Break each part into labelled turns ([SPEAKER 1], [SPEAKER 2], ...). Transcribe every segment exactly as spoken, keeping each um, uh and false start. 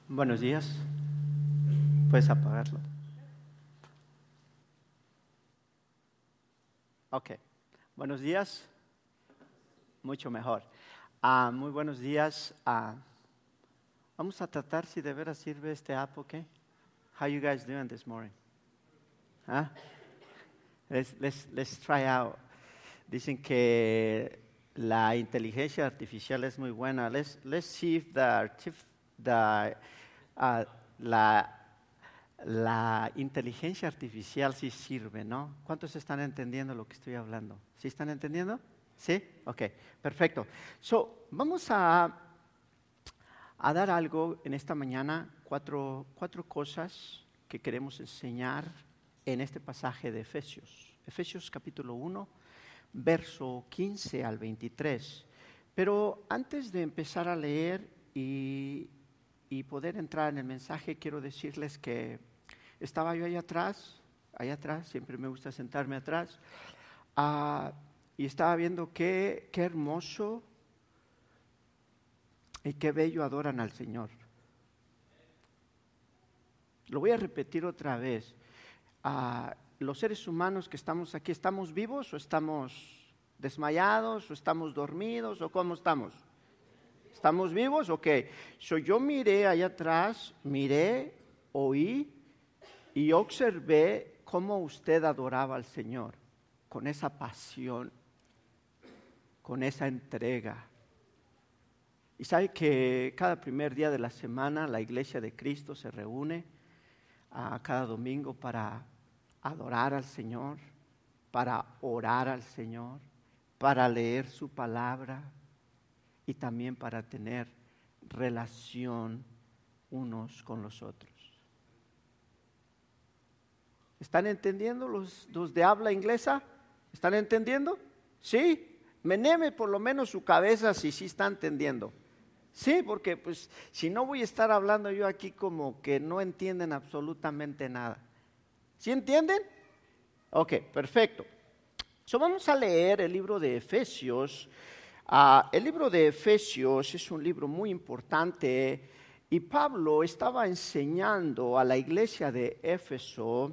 [SPEAKER 1] Buenos días. Puedes apagarlo. Ok. Buenos días. Mucho mejor. Uh, muy buenos días. Uh, vamos a tratar si de veras sirve este app, ¿ok? How you guys doing this morning? Huh? Let's, let's, let's try out. Dicen que la inteligencia artificial es muy buena. Let's, let's see if the, artif- the uh, la, la inteligencia artificial sí sirve, ¿no? ¿Cuántos están entendiendo lo que estoy hablando? ¿Sí están entendiendo? ¿Sí? Ok, perfecto. So, vamos a, a dar algo en esta mañana, cuatro, cuatro cosas que queremos enseñar en este pasaje de Efesios. Efesios capítulo uno, verso quince al veintitrés. Pero antes de empezar a leer y, y poder entrar en el mensaje, quiero decirles que estaba yo allá atrás, allá atrás, siempre me gusta sentarme atrás, uh, y estaba viendo qué, qué hermoso y qué bello adoran al Señor. Lo voy a repetir otra vez. Uh, los seres humanos que estamos aquí, ¿estamos vivos o estamos desmayados o estamos dormidos o cómo estamos? ¿Estamos vivos? Ok. So, yo miré allá atrás, miré, oí y observé cómo usted adoraba al Señor con esa pasión, con esa entrega. Y sabe que cada primer día de la semana la Iglesia de Cristo se reúne a cada domingo para adorar al Señor, para orar al Señor, para leer su palabra y también para tener relación unos con los otros. ¿Están entendiendo los, los de habla inglesa? ¿Están entendiendo? ¿Sí? Meneme por lo menos su cabeza si sí está entendiendo. Sí, porque pues si no voy a estar hablando yo aquí como que no entienden absolutamente nada. ¿Sí entienden? Ok, perfecto. So, vamos a leer el libro de Efesios. Uh, el libro de Efesios es un libro muy importante y Pablo estaba enseñando a la iglesia de Éfeso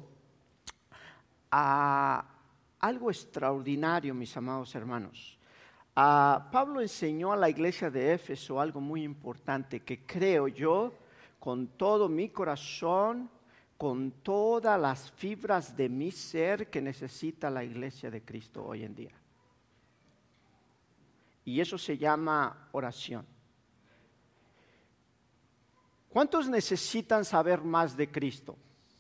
[SPEAKER 1] a algo extraordinario, mis amados hermanos. Uh, Pablo enseñó a la iglesia de Éfeso algo muy importante que creo yo con todo mi corazón, con todas las fibras de mi ser que necesita la iglesia de Cristo hoy en día. Y eso se llama oración. ¿Cuántos necesitan saber más de Cristo?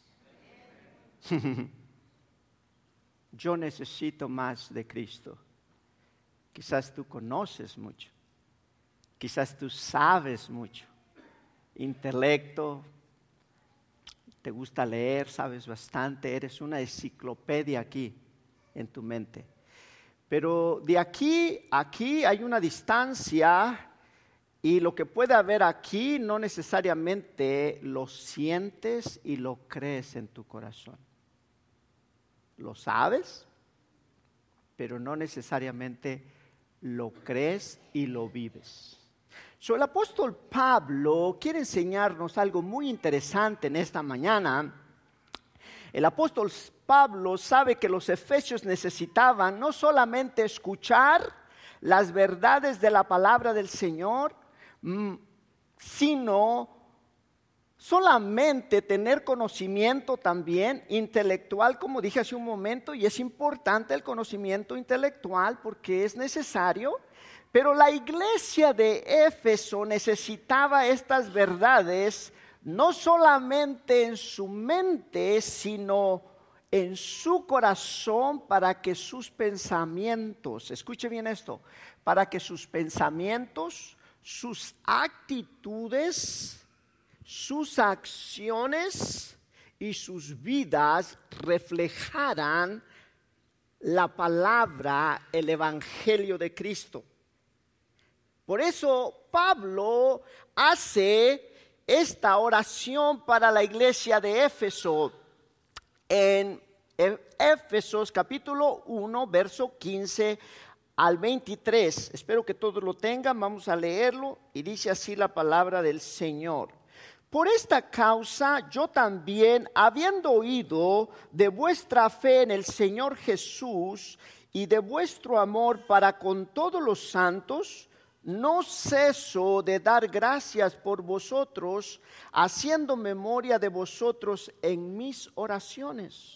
[SPEAKER 1] Yo necesito más de Cristo. Quizás tú conoces mucho, quizás tú sabes mucho, intelecto, te gusta leer, sabes bastante, eres una enciclopedia aquí en tu mente. Pero de aquí a aquí hay una distancia y lo que puede haber aquí no necesariamente lo sientes y lo crees en tu corazón. Lo sabes, pero no necesariamente lo crees y lo vives. So, el apóstol Pablo quiere enseñarnos algo muy interesante en esta mañana. El apóstol Pablo sabe que los efesios necesitaban no solamente escuchar las verdades de la palabra del Señor, sino solamente tener conocimiento también intelectual, como dije hace un momento, y es importante el conocimiento intelectual porque es necesario, pero la iglesia de Éfeso necesitaba estas verdades no solamente en su mente, sino en su corazón para que sus pensamientos, escuche bien esto, para que sus pensamientos, sus actitudes, sus acciones y sus vidas reflejaran la palabra, el evangelio de Cristo. Por eso Pablo hace esta oración para la iglesia de Éfeso en Éfesos capítulo uno, verso quince al veintitrés. Espero que todos lo tengan, vamos a leerlo y dice así la palabra del Señor.
[SPEAKER 2] Por esta causa yo también, habiendo oído de vuestra fe en el Señor Jesús y de vuestro amor para con todos los santos, no ceso de dar gracias por vosotros, haciendo memoria de vosotros en mis oraciones.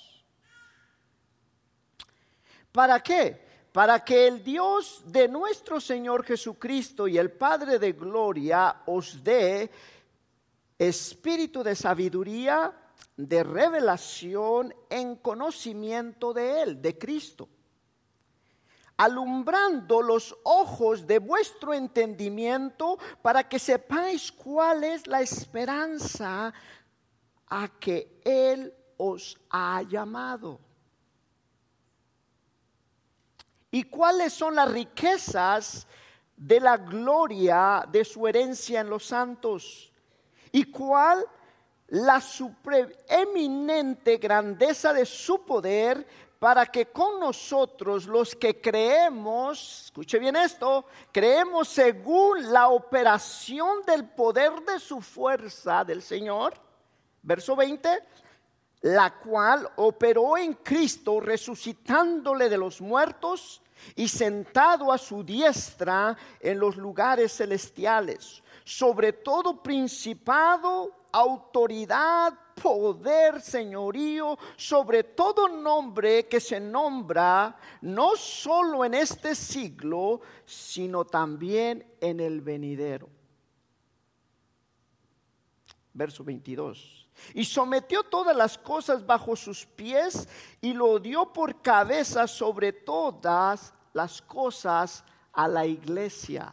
[SPEAKER 2] ¿Para qué? Para que el Dios de nuestro Señor Jesucristo y el Padre de gloria os dé espíritu de sabiduría, de revelación en conocimiento de Él, de Cristo, alumbrando los ojos de vuestro entendimiento para que sepáis cuál es la esperanza a que Él os ha llamado y cuáles son las riquezas de la gloria de su herencia en los santos, y cuál la supreeminente grandeza de su poder, para que con nosotros los que creemos, escuche bien esto, creemos según la operación del poder de su fuerza del Señor, verso veinte, la cual operó en Cristo, resucitándole de los muertos y sentado a su diestra en los lugares celestiales, sobre todo principado, autoridad, poder, señorío, sobre todo nombre que se nombra, no solo en este siglo, sino también en el venidero. Verso veintidós. Y sometió todas las cosas bajo sus pies y lo dio por cabeza sobre todas las cosas a la iglesia,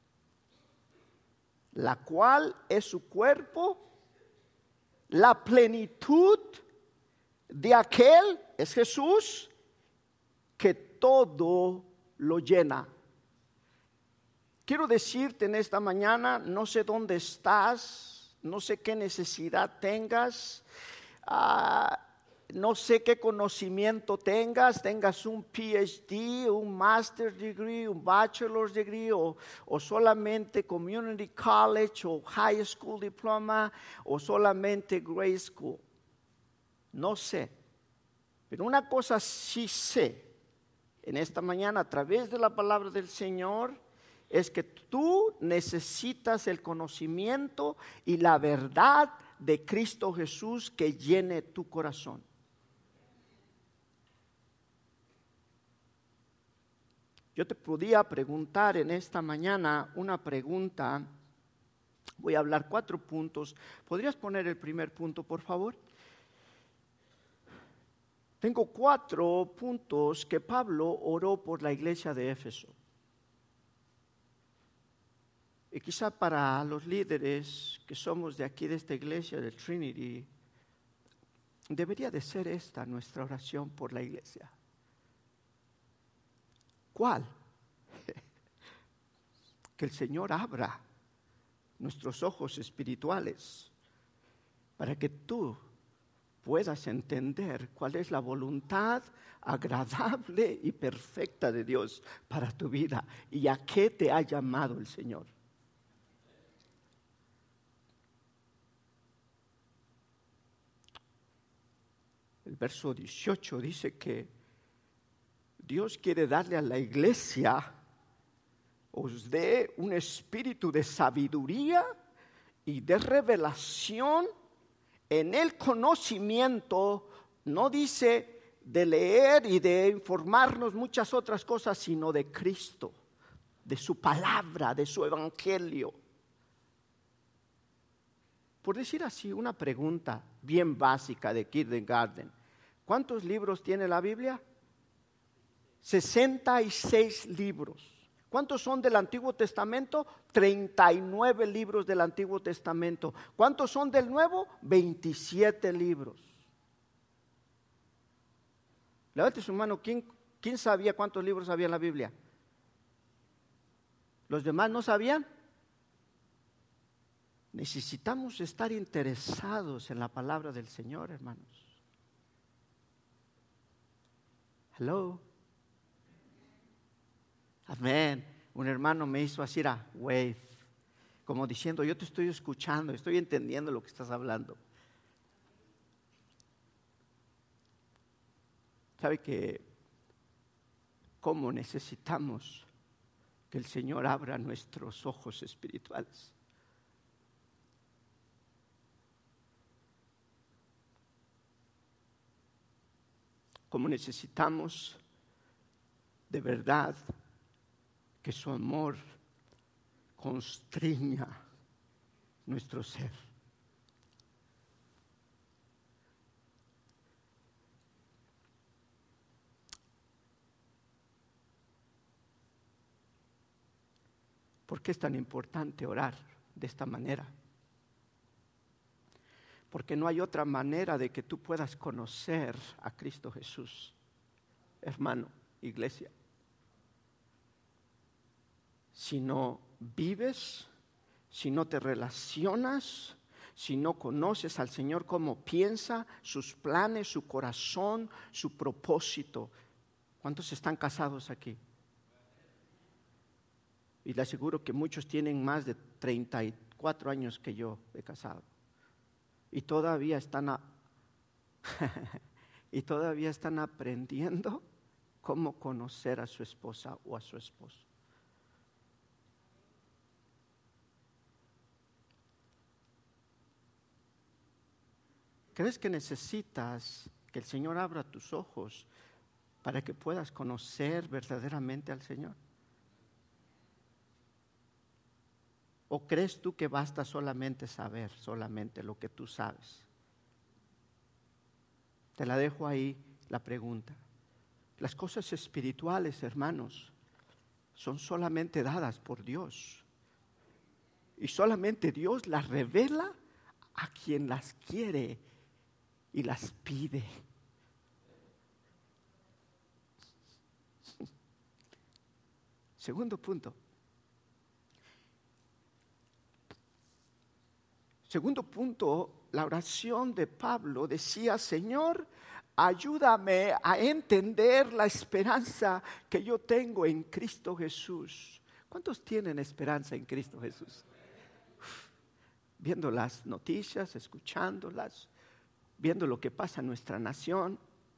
[SPEAKER 2] la cual es su cuerpo, la plenitud de aquel, es Jesús, que todo lo llena. Quiero decirte en esta mañana, no sé dónde estás, no sé qué necesidad tengas, uh, no sé qué conocimiento tengas, tengas un P H D, un Master's Degree, un Bachelor's Degree, o, o solamente Community College, o High School Diploma, o solamente Grade School. No sé, pero una cosa sí sé, en esta mañana a través de la palabra del Señor, es que tú necesitas el conocimiento y la verdad de Cristo Jesús que llene tu corazón. Yo te podía preguntar en esta mañana una pregunta. Voy a hablar cuatro puntos. ¿Podrías poner el primer punto, por favor? Tengo cuatro puntos que Pablo oró por la iglesia de Éfeso. Y quizá para los líderes que somos de aquí, de esta iglesia, del Trinity, debería de ser esta nuestra oración por la iglesia. ¿Cuál? Que el Señor abra nuestros ojos espirituales para que tú puedas entender cuál es la voluntad agradable y perfecta de Dios para tu vida y a qué te ha llamado el Señor. El verso dieciocho dice que Dios quiere darle a la iglesia, os dé un espíritu de sabiduría y de revelación en el conocimiento. No dice de leer y de informarnos muchas otras cosas, sino de Cristo, de su palabra, de su evangelio. Por decir así, una pregunta bien básica de kindergarten. ¿Cuántos libros tiene la Biblia? sesenta y seis libros. ¿Cuántos son del Antiguo Testamento? treinta y nueve libros del Antiguo Testamento. ¿Cuántos son del Nuevo? veintisiete libros. Levante su mano. ¿Quién, quién sabía cuántos libros había en la Biblia? ¿Los demás no sabían? Necesitamos estar interesados en la palabra del Señor, hermanos. Hello. Amén. Un hermano me hizo así a wave.
[SPEAKER 1] como diciendo, yo te estoy escuchando, estoy entendiendo lo que estás hablando. ¿Sabe que cómo necesitamos que el Señor abra nuestros ojos espirituales? Cómo necesitamos de verdad que su amor constriña nuestro ser. ¿Por qué es tan importante orar de esta manera? Porque no hay otra manera de que tú puedas conocer a Cristo Jesús, hermano, iglesia. Si no vives, si no te relacionas, si no conoces al Señor cómo piensa, sus planes, su corazón, su propósito. ¿Cuántos están casados aquí? Y le aseguro que muchos tienen más de treinta y cuatro años que yo de casado. Y todavía están a, y todavía están aprendiendo cómo conocer a su esposa o a su esposo. ¿Crees que necesitas que el Señor abra tus ojos para que puedas conocer verdaderamente al Señor? ¿O crees tú que basta solamente saber, solamente lo que tú sabes? Te la dejo ahí la pregunta. Las cosas espirituales, hermanos, son solamente dadas por Dios. Y solamente Dios las revela a quien las quiere y las pide. Segundo punto. Segundo punto, la oración de Pablo decía, Señor, ayúdame a entender la esperanza que yo tengo en Cristo Jesús. ¿Cuántos tienen esperanza en Cristo Jesús? Uf, viendo las noticias, escuchándolas, viendo lo que pasa en nuestra nación.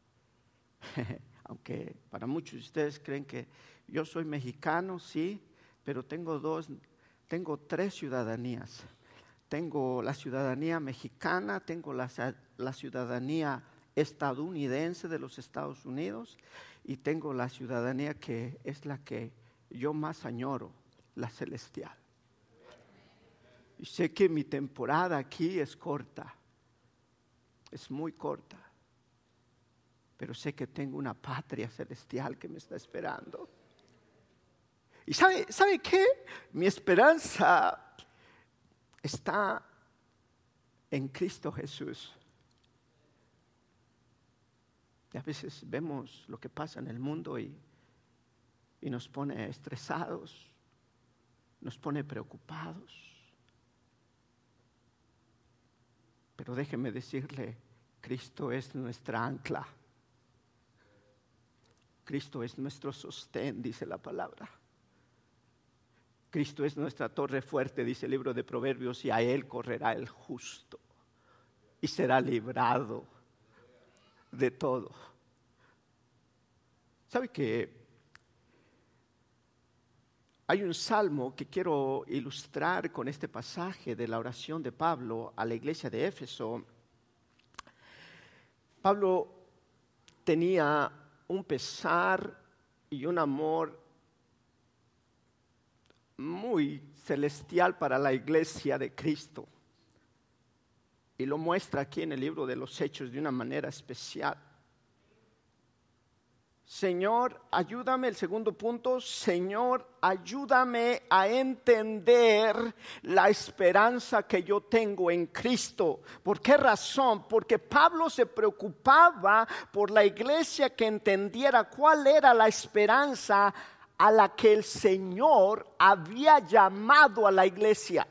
[SPEAKER 1] Aunque para muchos de ustedes creen que yo soy mexicano, sí, pero tengo dos, tengo tres ciudadanías. Tengo la ciudadanía mexicana, tengo la, la ciudadanía estadounidense de los Estados Unidos y tengo la ciudadanía que es la que yo más añoro, la celestial. Y sé que mi temporada aquí es corta, es muy corta, pero sé que tengo una patria celestial que me está esperando. ¿Y sabe, sabe qué? Mi esperanza está en Cristo Jesús. Y a veces vemos lo que pasa en el mundo y, y nos pone estresados, nos pone preocupados. Pero déjeme decirle, Cristo es nuestra ancla. Cristo es nuestro sostén, dice la palabra. Cristo es nuestra torre fuerte, dice el libro de Proverbios, y a Él correrá el justo y será librado de todo. ¿Sabe que hay un salmo que quiero ilustrar con este pasaje de la oración de Pablo a la iglesia de Éfeso? Pablo tenía un pesar y un amor muy celestial para la iglesia de Cristo. Y lo muestra aquí en el libro de los Hechos de una manera especial. Señor, ayúdame, el segundo punto, Señor, ayúdame a entender la esperanza que yo tengo en Cristo. ¿Por qué razón? Porque Pablo se preocupaba por la iglesia que entendiera cuál era la esperanza a la que el Señor había llamado a la iglesia.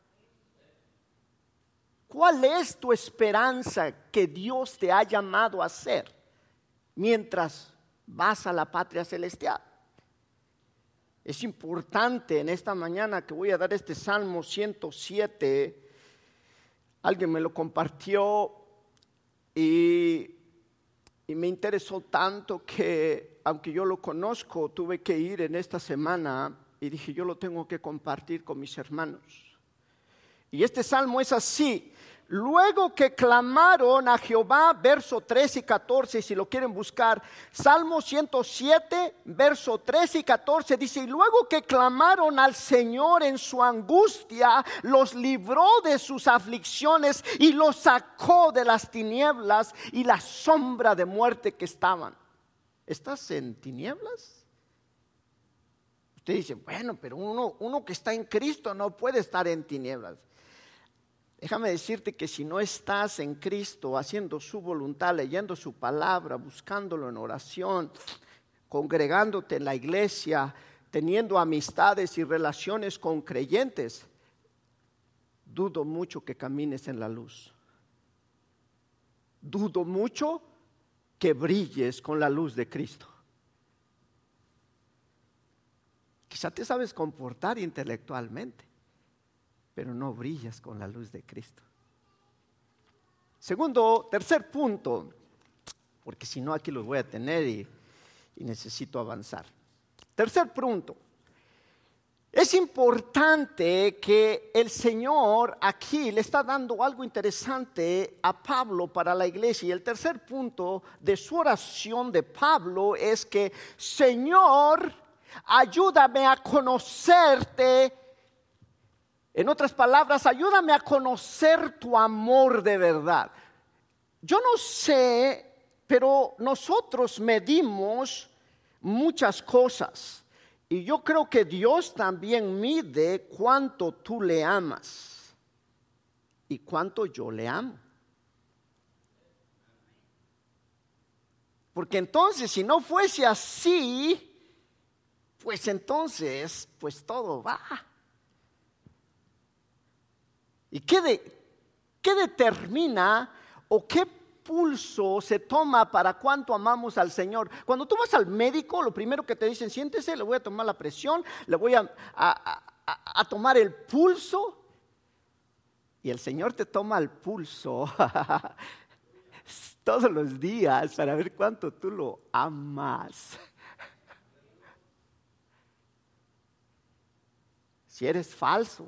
[SPEAKER 1] ¿Cuál es tu esperanza que Dios te ha llamado a hacer mientras vas a la patria celestial?
[SPEAKER 2] Es importante en esta mañana que voy a dar este Salmo ciento siete. Alguien me lo compartió y, y me interesó tanto que, aunque yo lo conozco, tuve que ir en esta semana y dije, yo lo tengo que compartir con mis hermanos. Y este salmo es así: luego que clamaron a Jehová, verso trece y catorce, si lo quieren buscar, Salmo ciento siete, verso trece y catorce, dice: y luego que clamaron al Señor en su angustia, los libró de sus aflicciones y los sacó de las tinieblas y la sombra de muerte que estaban. ¿Estás en tinieblas? Usted dice, bueno, pero uno, uno que está en Cristo no puede estar en tinieblas. Déjame decirte que si no estás en Cristo, haciendo su voluntad, leyendo su palabra, buscándolo en oración, congregándote en la iglesia, teniendo amistades y relaciones con creyentes, dudo mucho que camines en la luz. Dudo mucho que brilles con la luz de Cristo. Quizá te sabes comportar intelectualmente, pero no brillas con la luz de Cristo. Segundo, tercer punto, porque si no aquí los voy a tener y, y necesito avanzar. Tercer punto, es importante que el Señor aquí le está dando algo interesante a Pablo para la iglesia. Y el tercer punto de su oración de Pablo es que, Señor, ayúdame a conocerte. En otras palabras, ayúdame a conocer tu amor de verdad. Yo no sé, pero nosotros medimos muchas cosas. Y yo creo que Dios también mide cuánto tú le amas y cuánto yo le amo. Porque entonces, si no fuese así, pues entonces, pues todo va. ¿Y qué, de, qué determina o qué pulso se toma para cuánto amamos al Señor? Cuando tú vas al médico, lo primero que te dicen, siéntese, le voy a tomar la presión, le voy a, a, a, a tomar el pulso. Y el Señor te toma el pulso todos los días para ver cuánto tú lo amas. Si eres falso,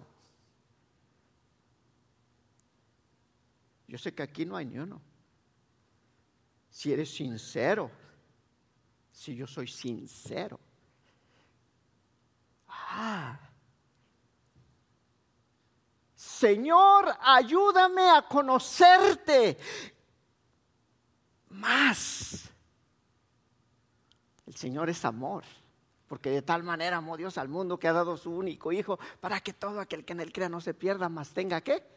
[SPEAKER 2] yo sé que aquí no hay ni uno. Si eres sincero, si yo soy sincero. Ah. Señor, ayúdame a conocerte más. El Señor es amor, porque de tal manera amó Dios al mundo que ha dado su único Hijo, para que todo aquel que en él crea no se pierda, mas tenga ¿qué?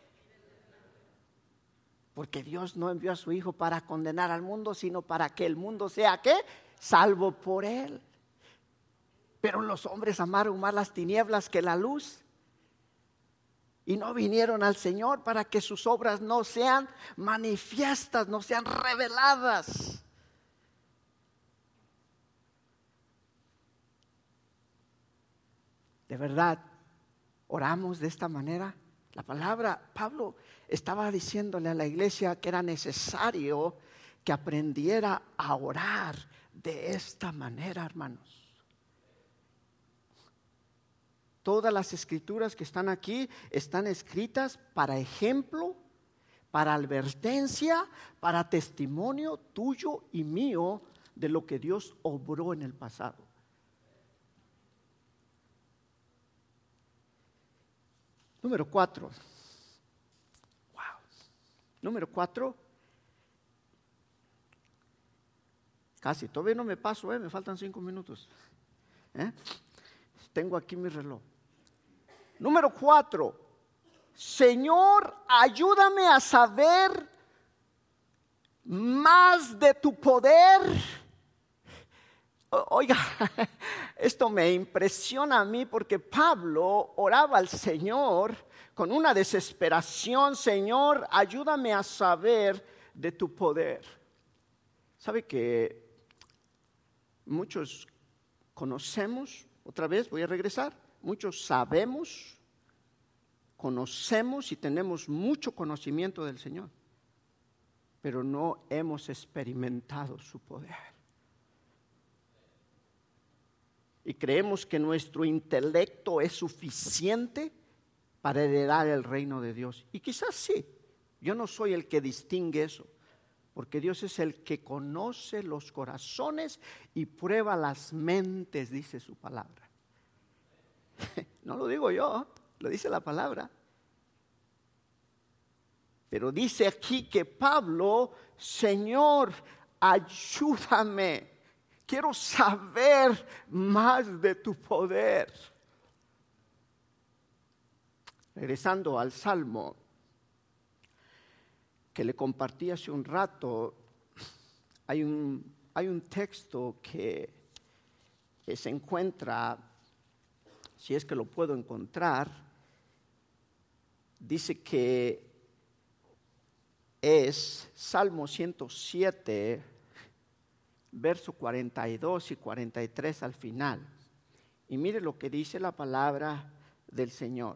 [SPEAKER 2] Porque Dios no envió a su Hijo para condenar al mundo, sino para que el mundo sea ¿qué? Salvo por él. Pero los hombres amaron más las tinieblas que la luz, y no vinieron al Señor para que sus obras no sean manifiestas, no sean reveladas. De verdad, oramos de esta manera. La palabra, Pablo estaba diciéndole a la iglesia que era necesario que aprendiera a orar de esta manera, hermanos. Todas las escrituras que están aquí están escritas para ejemplo, para advertencia, para testimonio tuyo y mío de lo que Dios obró en el pasado. Número cuatro. Wow. Número cuatro. Casi, todavía no me paso, eh, me faltan cinco minutos. ¿Eh? Tengo aquí mi reloj. Número cuatro. Señor, ayúdame a saber más de tu poder. Oiga, esto me impresiona a mí porque Pablo oraba al Señor con una desesperación. Señor, ayúdame a saber de tu poder. ¿Sabe que muchos conocemos otra vez voy a regresar, muchos sabemos, conocemos y tenemos mucho conocimiento del Señor, pero no hemos experimentado su poder. Y creemos que nuestro intelecto es suficiente para heredar el reino de Dios. Y quizás sí, yo no soy el que distingue eso, porque Dios es el que conoce los corazones y prueba las mentes, dice su palabra. No lo digo yo, lo dice la palabra. Pero dice aquí que Pablo, Señor, ayúdame. Quiero saber más de tu poder. Regresando al Salmo que le compartí hace un rato, hay un, hay un texto que, que se encuentra, si es que lo puedo encontrar, dice que es Salmo ciento siete, verso cuarenta y dos y cuarenta y tres al final. Y mire lo que dice la palabra del Señor.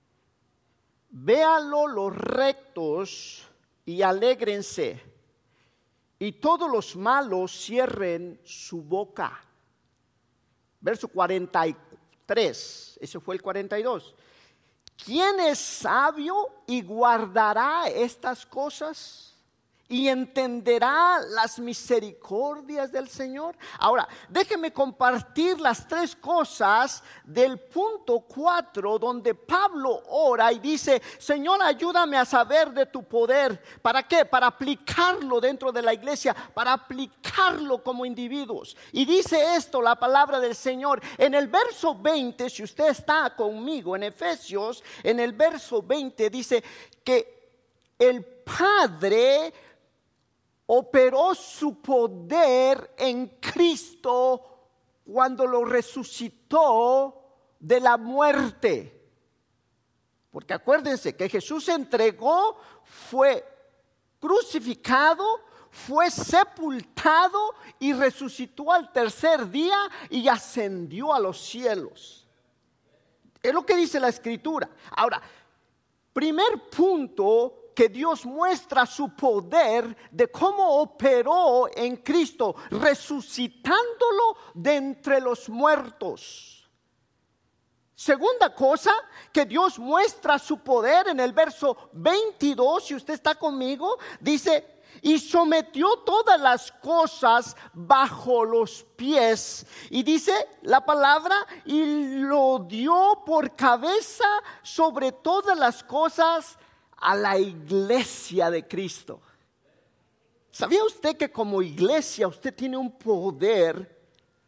[SPEAKER 2] Véanlo los rectos y alégrense, y todos los malos cierren su boca. Verso cuarenta y tres, ese fue el cuarenta y dos. ¿Quién es sabio y guardará estas cosas? ¿Y entenderá las misericordias del Señor? Ahora, déjeme compartir las tres cosas del punto cuatro, donde Pablo ora y dice: Señor, ayúdame a saber de tu poder. ¿Para qué? Para aplicarlo dentro de la iglesia, para aplicarlo como individuos. Y dice esto la palabra del Señor en el verso veinte, si usted está conmigo en Efesios, en el verso veinte dice que el Padre operó su poder en Cristo cuando lo resucitó de la muerte. Porque acuérdense que Jesús se entregó, fue crucificado, fue sepultado y resucitó al tercer día y ascendió a los cielos. Es lo que dice la Escritura. Ahora, primer punto, que Dios muestra su poder de cómo operó en Cristo, resucitándolo de entre los muertos. Segunda cosa, que Dios muestra su poder en el verso veintidós, si usted está conmigo, dice: y sometió todas las cosas bajo los pies. Y dice la palabra: y lo dio por cabeza sobre todas las cosas a la iglesia de Cristo. ¿Sabía usted que como iglesia usted tiene un poder?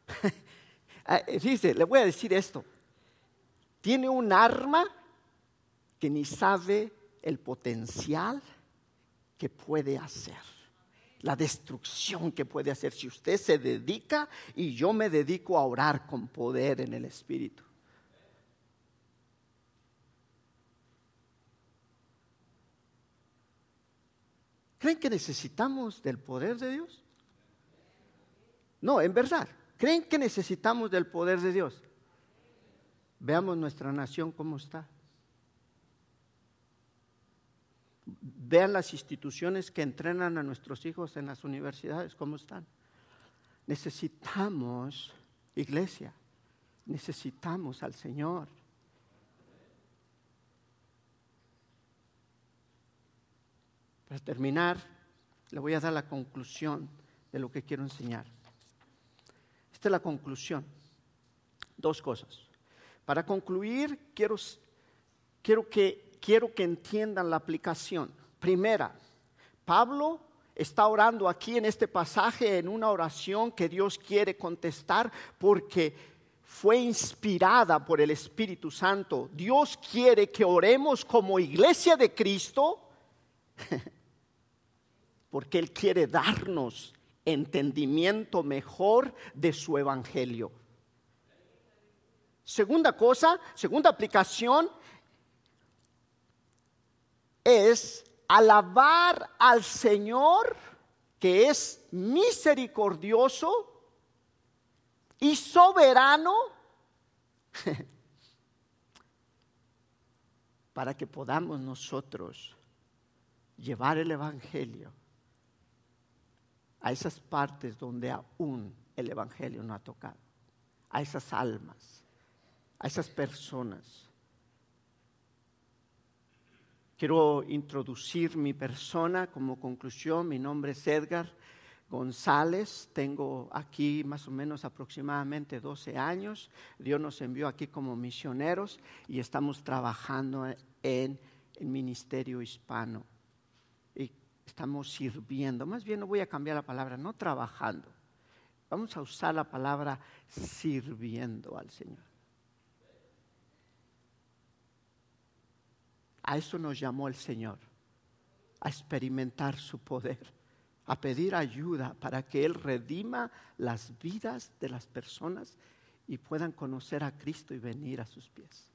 [SPEAKER 2] Dice, le voy a decir esto: tiene un arma que ni sabe el potencial que puede hacer, la destrucción que puede hacer si usted se dedica, y yo me dedico a orar con poder en el Espíritu. ¿Creen que necesitamos del poder de Dios? No, en verdad. ¿Creen que necesitamos del poder de Dios? Veamos nuestra nación cómo está. Vean las instituciones que entrenan a nuestros hijos en las universidades cómo están. Necesitamos iglesia. Necesitamos al Señor. Para terminar, le voy a dar la conclusión de lo que quiero enseñar. Esta es la conclusión. Dos cosas. Para concluir, quiero, quiero, que, quiero que entiendan la aplicación. Primera, Pablo está orando aquí en este pasaje en una oración que Dios quiere contestar porque fue inspirada por el Espíritu Santo. Dios quiere que oremos como iglesia de Cristo porque Él quiere darnos entendimiento mejor de su evangelio. Segunda cosa, segunda aplicación es alabar al Señor, que es misericordioso y soberano
[SPEAKER 1] para que podamos nosotros llevar el Evangelio a esas partes donde aún el Evangelio no ha tocado, a esas almas, a esas personas. Quiero introducir mi persona como conclusión. Mi nombre es Edgar González. Tengo aquí más o menos aproximadamente doce años. Dios nos envió aquí como misioneros y estamos trabajando en el ministerio hispano. Y estamos sirviendo. Más bien no voy a cambiar la palabra, no trabajando. Vamos a usar la palabra sirviendo al Señor. A eso nos llamó el Señor, a experimentar su poder, a pedir ayuda para que Él redima las vidas de las personas y puedan conocer a Cristo y venir a sus pies.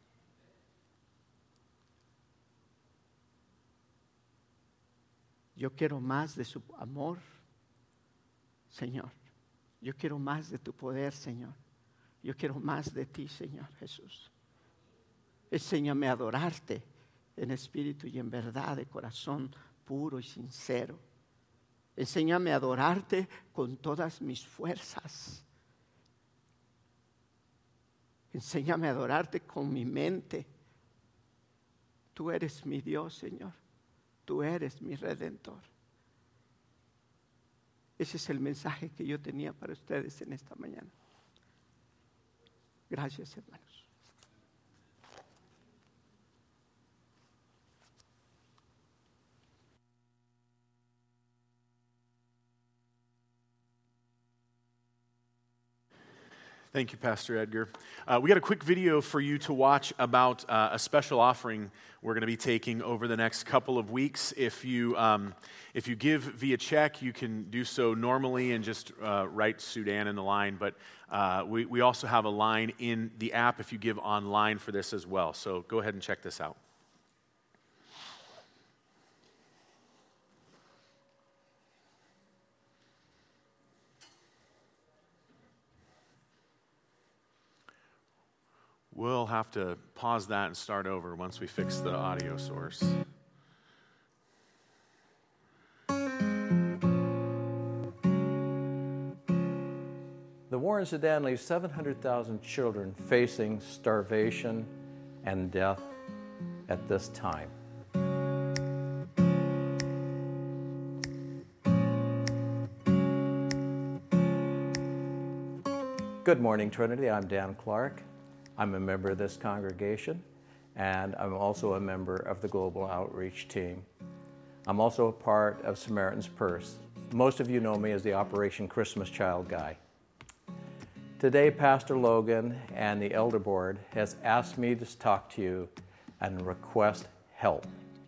[SPEAKER 1] Yo quiero más de su amor, Señor. Yo quiero más de tu poder, Señor. Yo quiero más de ti, Señor Jesús. Enséñame a adorarte en espíritu y en verdad, de corazón puro y sincero. Enséñame a adorarte con todas mis fuerzas. Enséñame a adorarte con mi mente. Tú eres mi Dios, Señor. Tú eres mi Redentor. Ese es el mensaje que yo tenía para ustedes en esta mañana. Gracias, hermanos.
[SPEAKER 3] Thank you, Pastor Edgar. Uh, we got a quick video for you to watch about uh, a special offering we're going to be taking over the next couple of weeks. If you um, if you give via check, you can do so normally and just uh, write Sudan in the line. But uh, we, we also have a line in the app if you give online for this as well. So go ahead and check this out. We'll have to pause that and start over once we fix the audio source.
[SPEAKER 4] The war in Sudan leaves seven hundred thousand children facing starvation and death at this time. Good morning, Trinity. I'm Dan Clark. I'm a member of this congregation, and I'm also a member of the Global Outreach team. I'm also a part of Samaritan's Purse. Most of you know me as the Operation Christmas Child guy. Today, Pastor Logan and the Elder Board has asked me to talk to you and request help.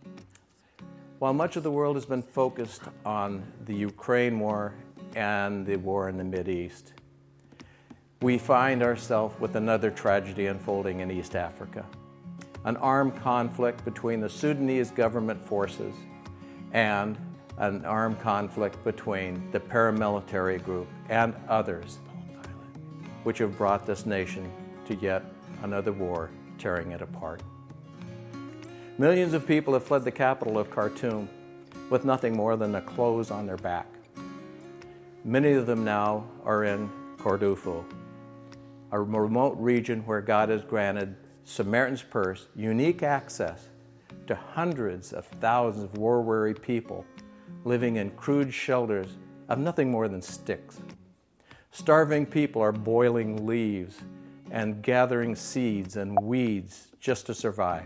[SPEAKER 4] While much of the world has been focused on the Ukraine war and the war in the Mideast, we find ourselves with another tragedy unfolding in East Africa. An armed conflict between the Sudanese government forces and an armed conflict between the paramilitary group and others, which have brought this nation to yet another war, tearing it apart. Millions of people have fled the capital of Khartoum with nothing more than the clothes on their back. Many of them now are in Kordofan, a remote region where God has granted Samaritan's Purse unique access to hundreds of thousands of war-weary people living in crude shelters of nothing more than sticks. Starving people are boiling leaves and gathering seeds and weeds just to survive.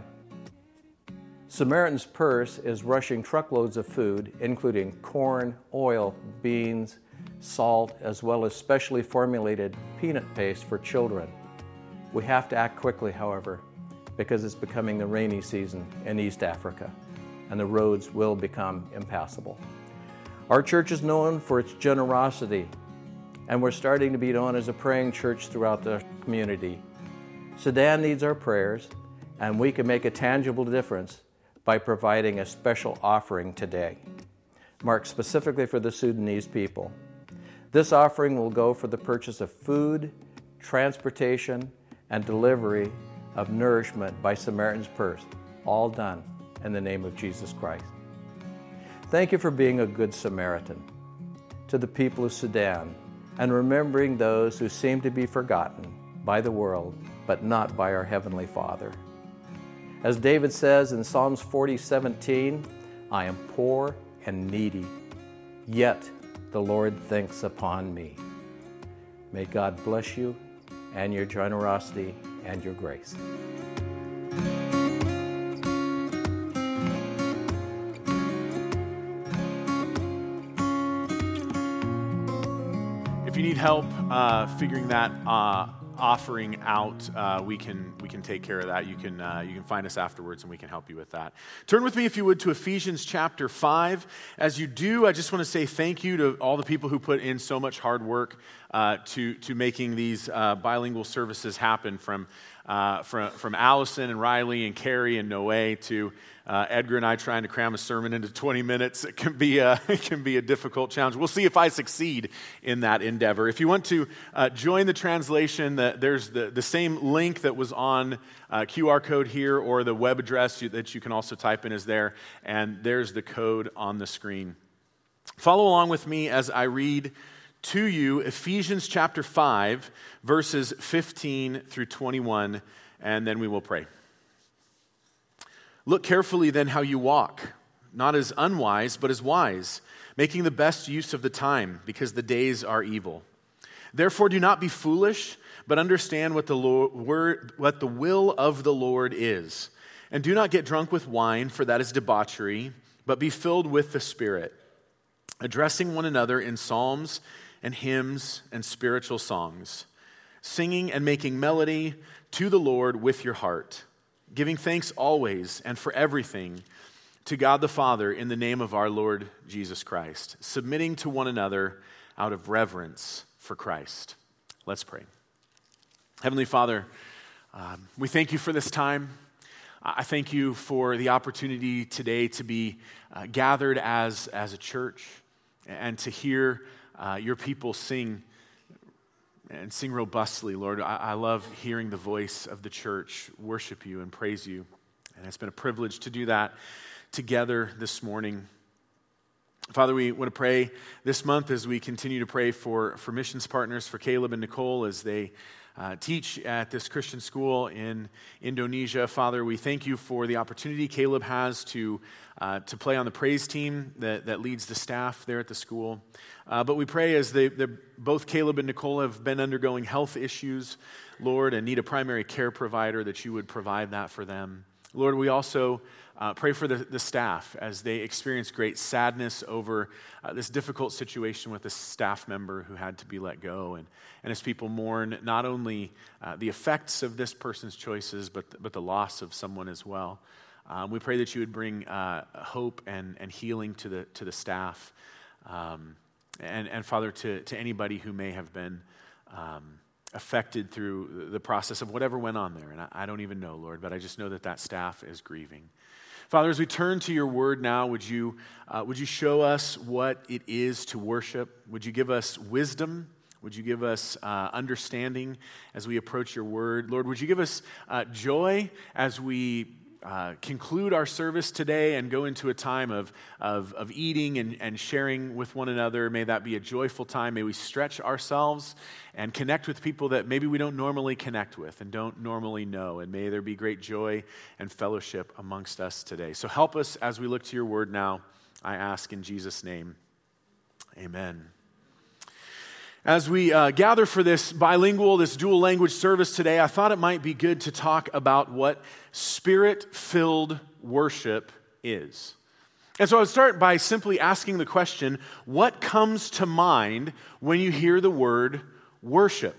[SPEAKER 4] Samaritan's Purse is rushing truckloads of food, including corn, oil, beans, salt, as well as specially formulated peanut paste for children. We have to act quickly, however, because it's becoming the rainy season in East Africa, and the roads will become impassable. Our church is known for its generosity, and we're starting to be known as a praying church throughout the community. Sudan needs our prayers, and we can make a tangible difference by providing a special offering today, marked specifically for the Sudanese people. This offering will go for the purchase of food, transportation, and delivery of nourishment by Samaritan's Purse, all done in the name of Jesus Christ. Thank you for being a good Samaritan to the people of Sudan and remembering those who seem to be forgotten by the world, but not by our Heavenly Father. As David says in Psalms forty seventeen, I am poor and needy, yet the Lord thinks upon me. May God bless you and your generosity and your grace.
[SPEAKER 3] If you need help uh, figuring that uh, offering out, uh, we can we can take care of that. You can uh, you can find us afterwards, and we can help you with that. Turn with me, if you would, to Ephesians chapter five. As you do, I just want to say thank you to all the people who put in so much hard work uh, to to making these uh, bilingual services happen. From uh, from from Allison and Riley and Carrie and Noe to Uh, Edgar and I trying to cram a sermon into twenty minutes. It can be a, it can be a difficult challenge. We'll see if I succeed in that endeavor. If you want to uh, join the translation, the, there's the, the same link that was on uh, Q R code here, or the web address you, that you can also type in is there, and there's the code on the screen. Follow along with me as I read to you Ephesians chapter five, verses fifteen through twenty-one, and then we will pray. Look carefully then how you walk, not as unwise, but as wise, making the best use of the time, because the days are evil. Therefore do not be foolish, but understand what the Lord, word, what the will of the Lord is. And do not get drunk with wine, for that is debauchery, but be filled with the Spirit, addressing one another in psalms and hymns and spiritual songs, singing and making melody to the Lord with your heart, giving thanks always and for everything to God the Father in the name of our Lord Jesus Christ, submitting to one another out of reverence for Christ. Let's pray. Heavenly Father, um, we thank you for this time. I thank you for the opportunity today to be uh, gathered as, as a church and to hear uh, your people sing and sing robustly, Lord. I, I love hearing the voice of the church worship you and praise you. And it's been a privilege to do that together this morning. Father, we want to pray this month as we continue to pray for, for missions partners, for Caleb and Nicole as they uh, teach at this Christian school in Indonesia. Father, we thank you for the opportunity Caleb has to uh, to play on the praise team that, that leads the staff there at the school. Uh, but we pray as they, both Caleb and Nicole have been undergoing health issues, Lord, and need a primary care provider, that you would provide that for them. Lord, we also uh, pray for the, the staff as they experience great sadness over uh, this difficult situation with a staff member who had to be let go. And, and as people mourn not only uh, the effects of this person's choices, but, but the loss of someone as well. Um, we pray that you would bring uh, hope and, and healing to the to the staff. Um, And, and Father, to, to anybody who may have been um, affected through the process of whatever went on there. And I, I don't even know, Lord, but I just know that that staff is grieving. Father, as we turn to your word now, would you, uh, would you show us what it is to worship? Would you give us wisdom? Would you give us uh, understanding as we approach your word? Lord, would you give us uh, joy as we Uh, conclude our service today and go into a time of, of, of eating and, and sharing with one another? May that be a joyful time. May we stretch ourselves and connect with people that maybe we don't normally connect with and don't normally know. And may there be great joy and fellowship amongst us today. So help us as we look to your word now, I ask in Jesus' name. Amen. As we uh, gather for this bilingual, this dual language service today, I thought it might be good to talk about what Spirit-filled worship is. And so I would start by simply asking the question, what comes to mind when you hear the word worship?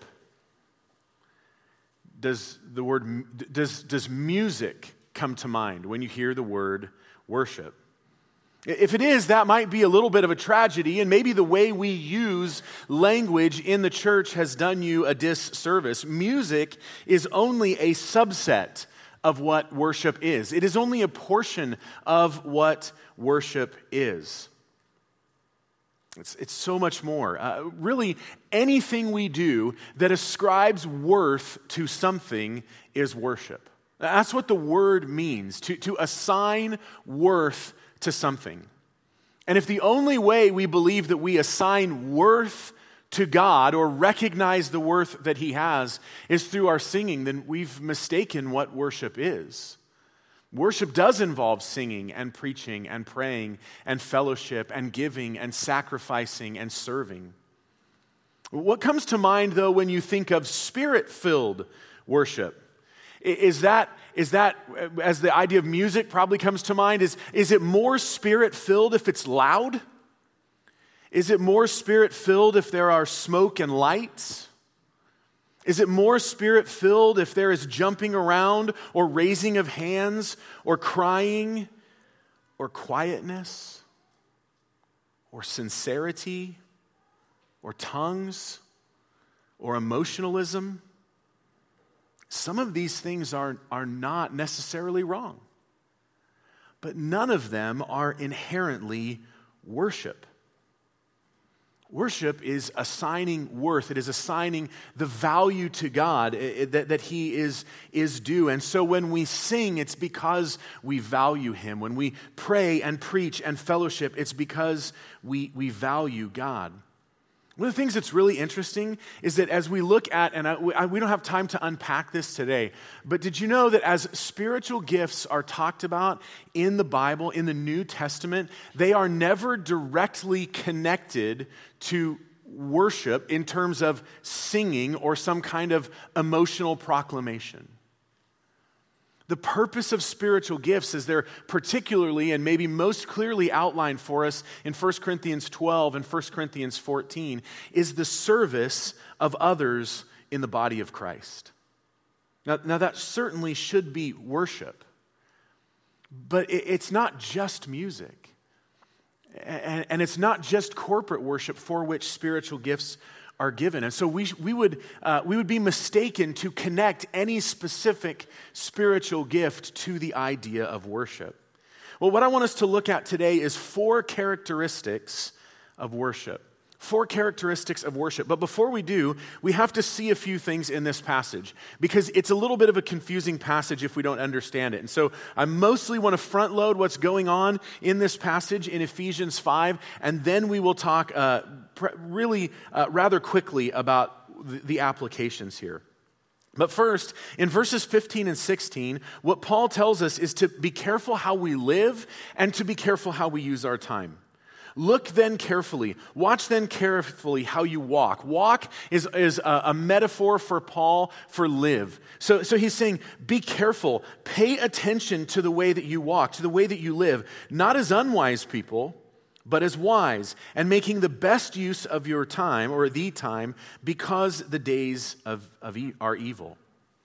[SPEAKER 3] Does the word does does music come to mind when you hear the word worship? If it is, that might be a little bit of a tragedy, and maybe the way we use language in the church has done you a disservice. Music is only a subset of what worship is. It is only a portion of what worship is. It's, it's so much more. Uh, really, anything we do that ascribes worth to something is worship. That's what the word means, to, to assign worth to something. And if the only way we believe that we assign worth to God or recognize the worth that He has is through our singing, then we've mistaken what worship is. Worship does involve singing and preaching and praying and fellowship and giving and sacrificing and serving. What comes to mind, though, when you think of Spirit-filled worship? Is that, is that, as the idea of music probably comes to mind, is, is it more Spirit-filled if it's loud? Is it more Spirit-filled if there are smoke and lights? Is it more Spirit-filled if there is jumping around or raising of hands or crying or quietness or sincerity or tongues or emotionalism? Some of these things are, are not necessarily wrong, but none of them are inherently worship. Worship is assigning worth. It is assigning the value to God that, that He is, is due. And so when we sing, it's because we value Him. When we pray and preach and fellowship, it's because we, we value God. One of the things that's really interesting is that as we look at, and I, we don't have time to unpack this today, but did you know that as spiritual gifts are talked about in the Bible, in the New Testament, they are never directly connected to worship in terms of singing or some kind of emotional proclamation? The purpose of spiritual gifts, as they're particularly and maybe most clearly outlined for us in First Corinthians twelve and First Corinthians fourteen, is the service of others in the body of Christ. Now, now that certainly should be worship, but it, it's not just music. And, and it's not just corporate worship for which spiritual gifts are given. And so we we would uh, we would be mistaken to connect any specific spiritual gift to the idea of worship. Well, what I want us to look at today is four characteristics of worship. Four characteristics of worship. But before we do, we have to see a few things in this passage because it's a little bit of a confusing passage if we don't understand it. And so I mostly want to front load what's going on in this passage in Ephesians five, and then we will talk uh, pr- really uh, rather quickly about the, the applications here. But first, in verses fifteen and sixteen, what Paul tells us is to be careful how we live and to be careful how we use our time. Look then carefully, watch then carefully how you walk. Walk is, is a, a metaphor for Paul for live. So, so he's saying, be careful, pay attention to the way that you walk, to the way that you live, not as unwise people, but as wise, and making the best use of your time, or the time, because the days of, of e- are evil.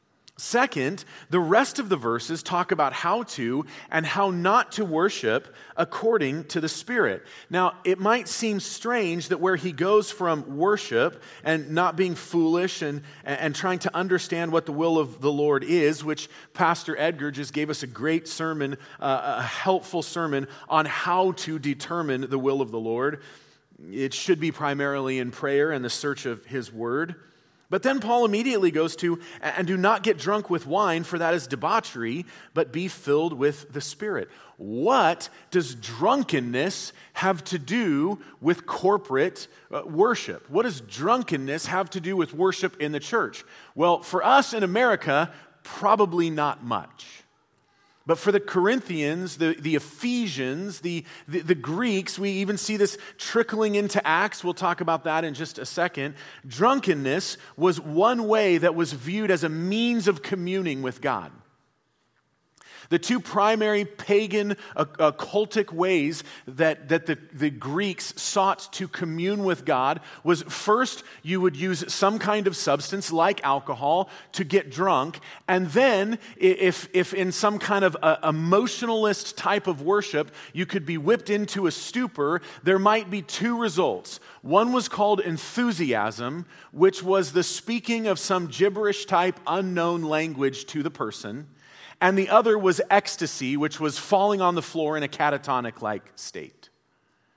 [SPEAKER 3] Second, the rest of the verses talk about how to and how not to worship according to the Spirit. Now, it might seem strange that where he goes from worship and not being foolish and, and trying to understand what the will of the Lord is, which Pastor Edgar just gave us a great sermon, uh, a helpful sermon on how to determine the will of the Lord. It should be primarily in prayer and the search of His Word. But then Paul immediately goes to, and do not get drunk with wine, for that is debauchery, but be filled with the Spirit. What does drunkenness have to do with corporate uh, worship? What does drunkenness have to do with worship in the church? Well, for us in America, probably not much. But for the Corinthians, the, the Ephesians, the, the, the Greeks, we even see this trickling into Acts. We'll talk about that in just a second. Drunkenness was one way that was viewed as a means of communing with God. The two primary pagan occultic ways that, that the, the Greeks sought to commune with God was first you would use some kind of substance like alcohol to get drunk, and then if, if in some kind of a, emotionalist type of worship you could be whipped into a stupor, there might be two results. One was called enthusiasm, which was the speaking of some gibberish type unknown language to the person. And the other was ecstasy, which was falling on the floor in a catatonic-like state.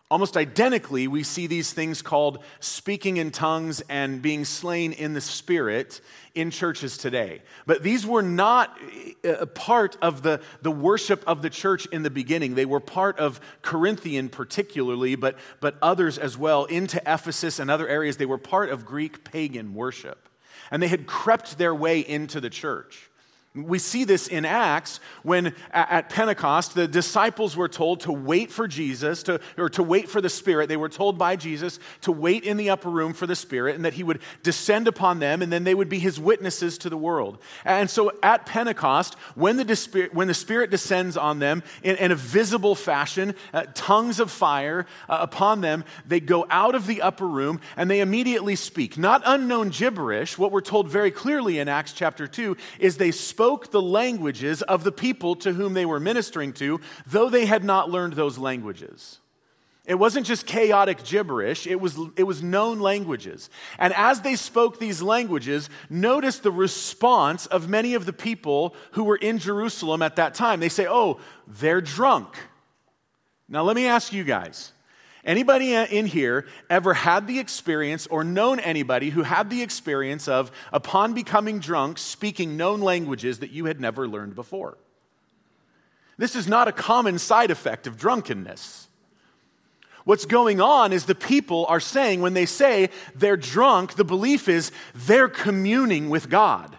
[SPEAKER 3] Almost identically, we see these things called speaking in tongues and being slain in the Spirit in churches today. But these were not a part of the, the worship of the church in the beginning. They were part of Corinthian particularly, but, but others as well, into Ephesus and other areas. They were part of Greek pagan worship. And they had crept their way into the church. We see this in Acts when at Pentecost the disciples were told to wait for Jesus, to, or to wait for the Spirit. They were told by Jesus to wait in the upper room for the Spirit and that he would descend upon them and then they would be his witnesses to the world. And so at Pentecost, when the, when the Spirit descends on them in, in a visible fashion, uh, tongues of fire uh, upon them, they go out of the upper room and they immediately speak. Not unknown gibberish. What we're told very clearly in Acts chapter two is they spoke the languages of the people to whom they were ministering to, though they had not learned those languages. It wasn't just chaotic gibberish, it was, it was known languages. And as they spoke these languages, notice the response of many of the people who were in Jerusalem at that time. They say, oh, they're drunk. Now let me ask you guys, anybody in here ever had the experience or known anybody who had the experience of, upon becoming drunk, speaking known languages that you had never learned before? This is not a common side effect of drunkenness. What's going on is the people are saying, when they say they're drunk, the belief is they're communing with God.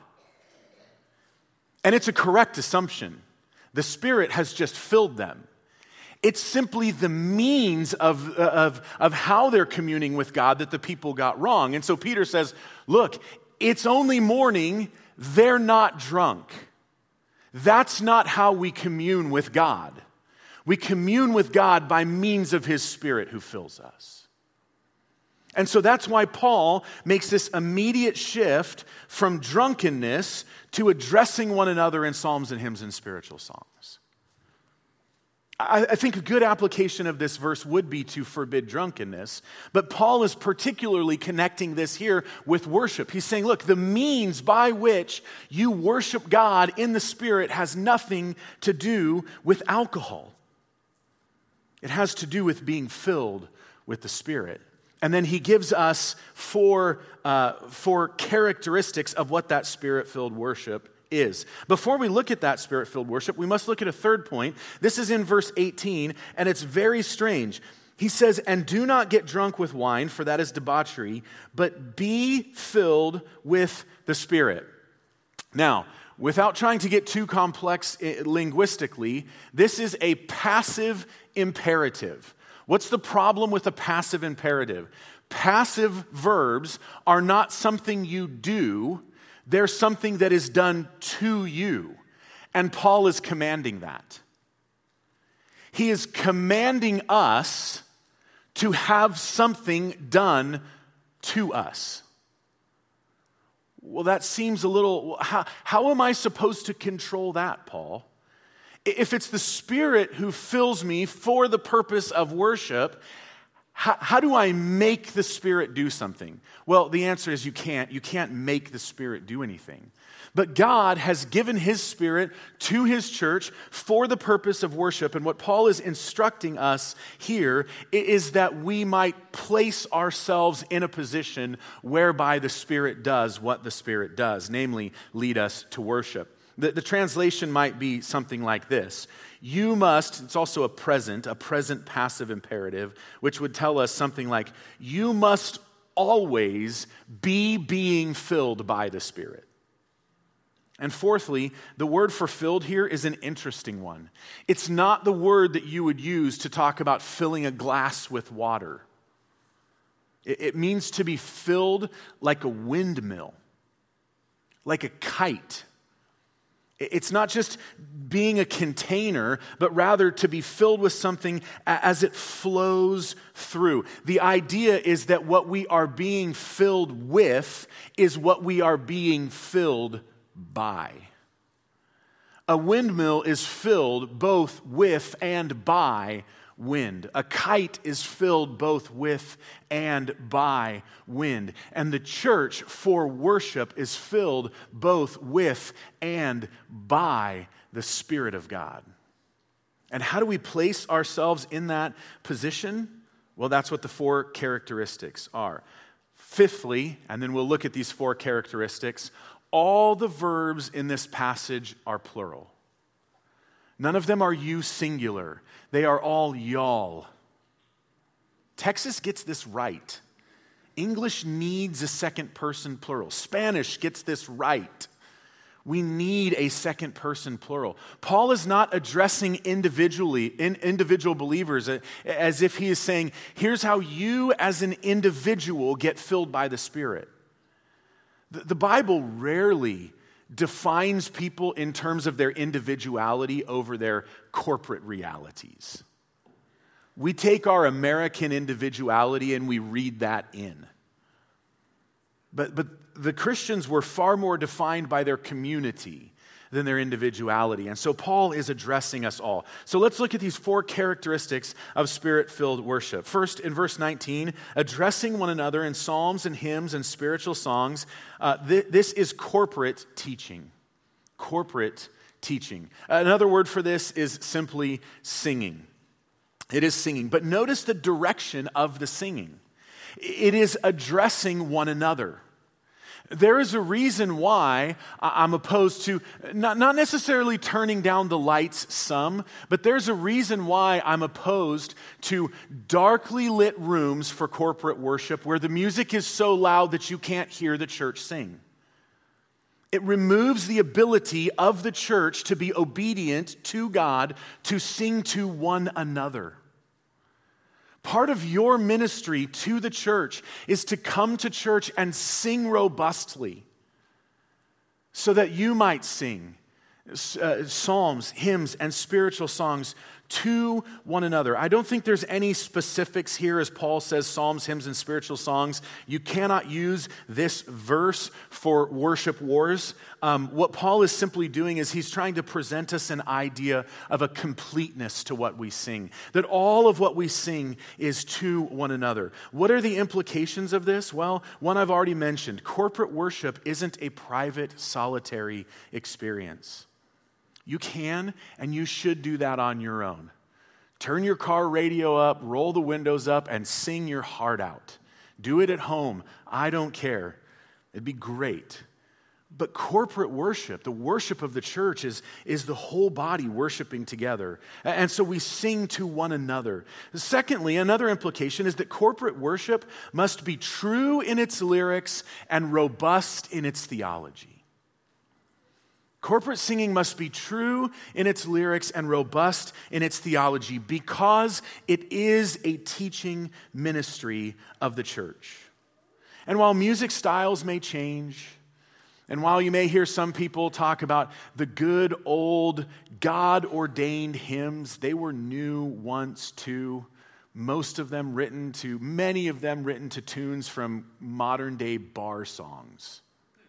[SPEAKER 3] And it's a correct assumption. The Spirit has just filled them. It's simply the means of, of, of how they're communing with God that the people got wrong. And so Peter says, look, it's only morning, they're not drunk. That's not how we commune with God. We commune with God by means of his Spirit who fills us. And so that's why Paul makes this immediate shift from drunkenness to addressing one another in psalms and hymns and spiritual songs. I think a good application of this verse would be to forbid drunkenness, but Paul is particularly connecting this here with worship. He's saying, look, the means by which you worship God in the Spirit has nothing to do with alcohol. It has to do with being filled with the Spirit. And then he gives us four, uh, four characteristics of what that Spirit-filled worship is. Before we look at that Spirit-filled worship, we must look at a third point. This is in verse eighteen, and it's very strange. He says, and do not get drunk with wine, for that is debauchery, but be filled with the Spirit. Now, without trying to get too complex linguistically, this is a passive imperative. What's the problem with a passive imperative? Passive verbs are not something you do. There's something that is done to you. And Paul is commanding that. He is commanding us to have something done to us. Well, that seems a little, how, how am I supposed to control that, Paul? If it's the Spirit who fills me for the purpose of worship, How, how do I make the Spirit do something? Well, the answer is you can't. You can't make the Spirit do anything. But God has given his Spirit to his church for the purpose of worship. And what Paul is instructing us here is that we might place ourselves in a position whereby the Spirit does what the Spirit does, namely lead us to worship. The, the translation might be something like this. You must, it's also a present, a present passive imperative, which would tell us something like, you must always be being filled by the Spirit. And fourthly, the word for filled here is an interesting one. It's not the word that you would use to talk about filling a glass with water. It, it means to be filled like a windmill, like a kite. It's not just being a container, but rather to be filled with something as it flows through. The idea is that what we are being filled with is what we are being filled by. A windmill is filled both with and by wind. A kite is filled both with and by wind. And the church for worship is filled both with and by the Spirit of God. And how do we place ourselves in that position? Well, that's what the four characteristics are. Fifthly, and then we'll look at these four characteristics, all the verbs in this passage are plural. None of them are you singular. They are all y'all. Texas gets this right. English needs a second person plural. Spanish gets this right. We need a second person plural. Paul is not addressing individually, in, individual believers as if he is saying, here's how you as an individual get filled by the Spirit. The, the Bible rarely defines people in terms of their individuality over their corporate realities. We take our American individuality and we read that in. But, but the Christians were far more defined by their community than their individuality. And so Paul is addressing us all. So let's look at these four characteristics of Spirit-filled worship. First, in verse nineteen, addressing one another in psalms and hymns and spiritual songs. Uh, th- this is corporate teaching. Corporate teaching. Another word for this is simply singing. It is singing. But notice the direction of the singing. It is addressing one another. There is a reason why I'm opposed to, not, not necessarily turning down the lights some, but there's a reason why I'm opposed to darkly lit rooms for corporate worship where the music is so loud that you can't hear the church sing. It removes the ability of the church to be obedient to God, to sing to one another. Part of your ministry to the church is to come to church and sing robustly so that you might sing uh, psalms, hymns, and spiritual songs to one another. I don't think there's any specifics here as Paul says psalms, hymns, and spiritual songs. You cannot use this verse for worship wars. Um, what Paul is simply doing is he's trying to present us an idea of a completeness to what we sing, that all of what we sing is to one another. What are the implications of this? Well, one I've already mentioned. Corporate worship isn't a private, solitary experience. You can and you should do that on your own. Turn your car radio up, roll the windows up, and sing your heart out. Do it at home. I don't care. It'd be great. But corporate worship, the worship of the church, is, is the whole body worshiping together. And so we sing to one another. Secondly, another implication is that corporate worship must be true in its lyrics and robust in its theology. Corporate singing must be true in its lyrics and robust in its theology because it is a teaching ministry of the church. And while music styles may change, and while you may hear some people talk about the good old God-ordained hymns, they were new once too. Most of them written to, many of them written to tunes from modern-day bar songs,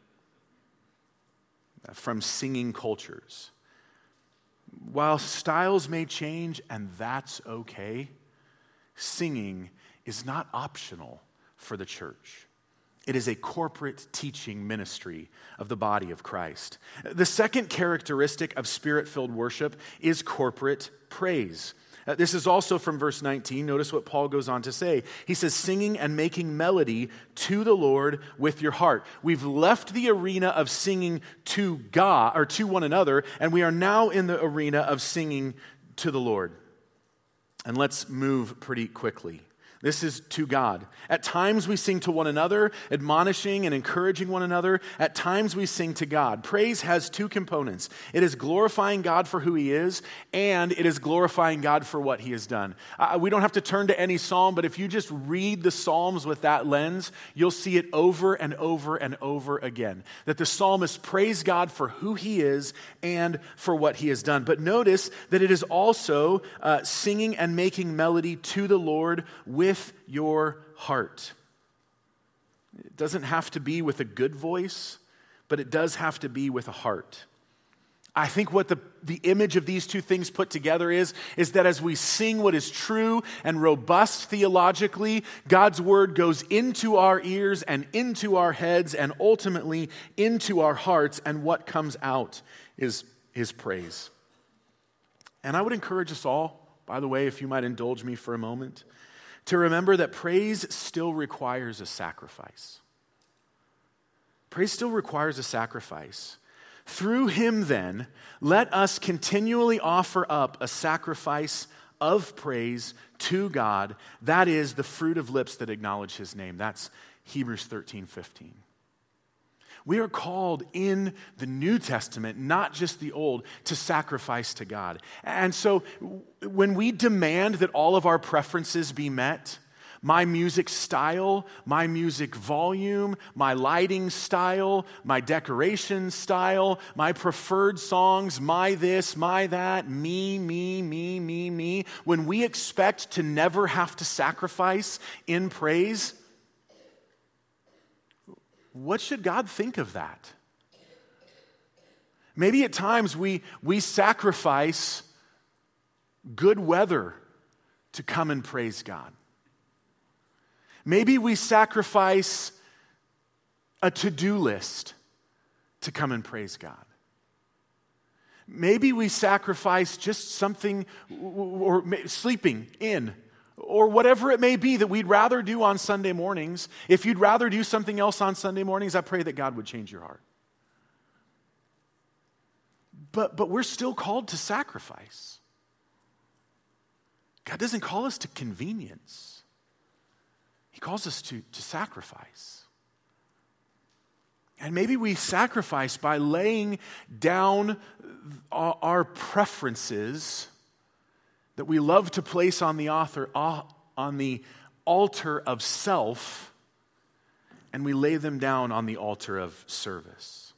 [SPEAKER 3] from singing cultures. While styles may change, and that's okay, singing is not optional for the church. It is a corporate teaching ministry of the body of Christ. The second characteristic of Spirit-filled worship is corporate praise. Uh, this is also from verse nineteen. Notice what Paul goes on to say. He says, singing and making melody to the Lord with your heart. We've left the arena of singing to God, or to one another, and we are now in the arena of singing to the Lord. And let's move pretty quickly. This is to God. At times we sing to one another, admonishing and encouraging one another. At times we sing to God. Praise has two components. It is glorifying God for who He is, and it is glorifying God for what He has done. Uh, we don't have to turn to any psalm, but if you just read the Psalms with that lens, you'll see it over and over and over again. That the psalmist praise God for who He is and for what He has done. But notice that it is also uh, singing and making melody to the Lord with With your heart. It doesn't have to be with a good voice, but it does have to be with a heart. I think what the, the image of these two things put together is, is that as we sing what is true and robust theologically, God's word goes into our ears and into our heads and ultimately into our hearts, and what comes out is His praise. And I would encourage us all, by the way, if you might indulge me for a moment, to remember that praise still requires a sacrifice. Praise still requires a sacrifice. Through him, then, let us continually offer up a sacrifice of praise to God. That is the fruit of lips that acknowledge his name. That's Hebrews thirteen fifteen. We are called in the New Testament, not just the Old, to sacrifice to God. And so when we demand that all of our preferences be met, my music style, my music volume, my lighting style, my decoration style, my preferred songs, my this, my that, me, me, me, me, me. When we expect to never have to sacrifice in praise, what should God think of that? Maybe at times we, we sacrifice good weather to come and praise God. Maybe we sacrifice a to-do list to come and praise God. Maybe we sacrifice just something, or sleeping in, or whatever it may be that we'd rather do on Sunday mornings. If you'd rather do something else on Sunday mornings, I pray that God would change your heart. But, but we're still called to sacrifice. God doesn't call us to convenience. He calls us to, to sacrifice. And maybe we sacrifice by laying down our, our preferences that we love to place on the author, on the altar of self, and we lay them down on the altar of service.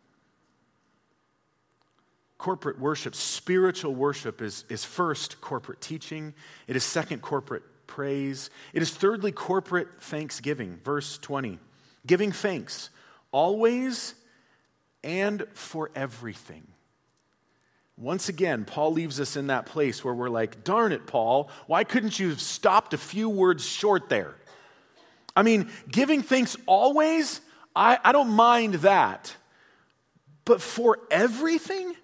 [SPEAKER 3] Corporate worship, spiritual worship is, is first corporate teaching. It is second corporate praise. It is thirdly corporate thanksgiving. Verse twenty, giving thanks always and for everything. Once again, Paul leaves us in that place where we're like, darn it, Paul, why couldn't you have stopped a few words short there? I mean, giving thanks always, I, I don't mind that. But for everything?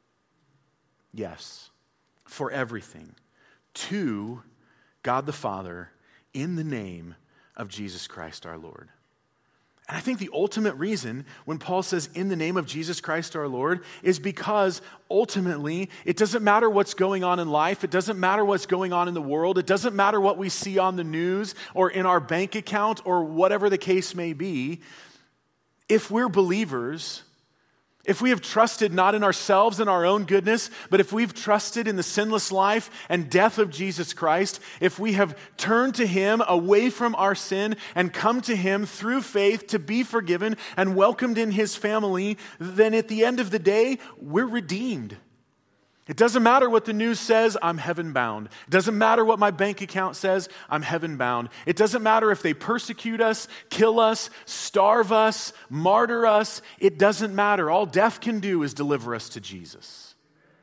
[SPEAKER 3] Yes, for everything. To God the Father in the name of Jesus Christ our Lord. And I think the ultimate reason when Paul says in the name of Jesus Christ our Lord is because ultimately it doesn't matter what's going on in life. It doesn't matter what's going on in the world. It doesn't matter what we see on the news or in our bank account or whatever the case may be. If we're believers, if we have trusted not in ourselves and our own goodness, but if we've trusted in the sinless life and death of Jesus Christ, if we have turned to him away from our sin and come to him through faith to be forgiven and welcomed in his family, then at the end of the day, we're redeemed. It doesn't matter what the news says, I'm heaven bound. It doesn't matter what my bank account says, I'm heaven bound. It doesn't matter if they persecute us, kill us, starve us, martyr us. It doesn't matter. All death can do is deliver us to Jesus.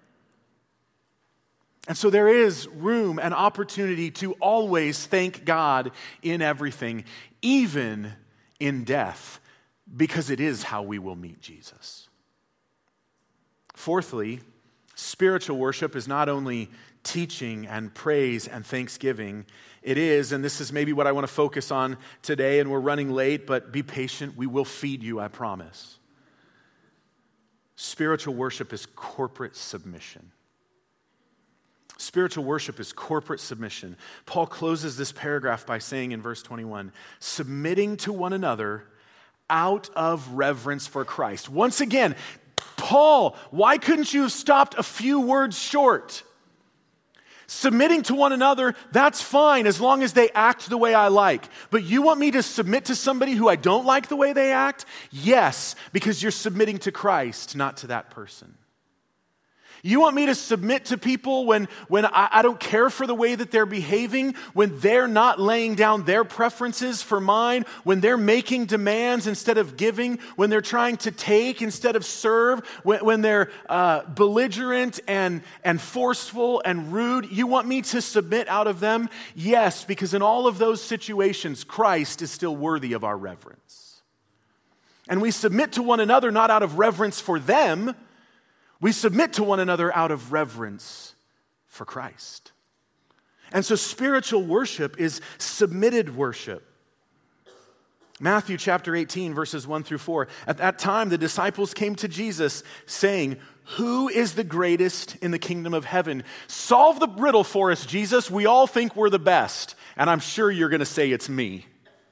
[SPEAKER 3] And so there is room and opportunity to always thank God in everything, even in death, because it is how we will meet Jesus. Fourthly, spiritual worship is not only teaching and praise and thanksgiving. It is, and this is maybe what I want to focus on today, and we're running late, but be patient. We will feed you, I promise. Spiritual worship is corporate submission. Spiritual worship is corporate submission. Paul closes this paragraph by saying in verse twenty-one, submitting to one another out of reverence for Christ. Once again, Paul, why couldn't you have stopped a few words short? Submitting to one another, that's fine as long as they act the way I like. But you want me to submit to somebody who I don't like the way they act? Yes, because you're submitting to Christ, not to that person. You want me to submit to people when, when I, I don't care for the way that they're behaving, when they're not laying down their preferences for mine, when they're making demands instead of giving, when they're trying to take instead of serve, when, when they're uh, belligerent and, and forceful and rude. You want me to submit out of them? Yes, because in all of those situations, Christ is still worthy of our reverence. And we submit to one another not out of reverence for them. We submit to one another out of reverence for Christ. And so spiritual worship is submitted worship. Matthew chapter eighteen, verses one through four. At that time, the disciples came to Jesus saying, "Who is the greatest in the kingdom of heaven? Solve the riddle for us, Jesus. We all think we're the best. And I'm sure you're going to say it's me."